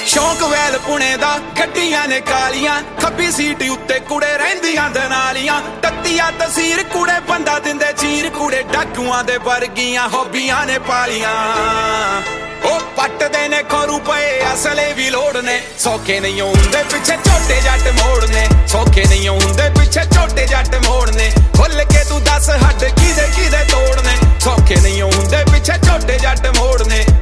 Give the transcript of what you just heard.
ਸ਼ੌਂਕ ਵੈਲ ਪੁਣੇ ਦਾ ਗੱਡੀਆਂ ਨੇ ਕਾਲੀਆਂ ਖੱਬੀ ਸੀਟ ਉੱਤੇ ਕੁੜੇ ਰਹਿੰਦੀਆਂ ਦਨਾਲੀਆਂ ਤੱਤੀਆਂ ਤਸੀਰ ਕੁੜੇ ਬੰਦਾ ਦਿੰਦੇ ਚੀਰ ਕੁੜੇ ਡਾਕੂਆਂ ਦੇ ਵਰਗੀਆਂ ਹੌਬੀਆਂ ਨੇ ਪਾਲੀਆਂ ਉਹ ਪੱਟਦੇ ਨੇ ਖਰੂ ਪਏ ਅਸਲੇ ਵੀ ਲੋੜ ਨੇ ਸੌਖੇ ਨਹੀਂ ਹੁੰਦੇ ਪਿੱਛੇ ਝੋਟੇ ਜੱਟ ਮੋੜਨੇ ਸੌਖੇ ਨਹੀਂ ਹੁੰਦੇ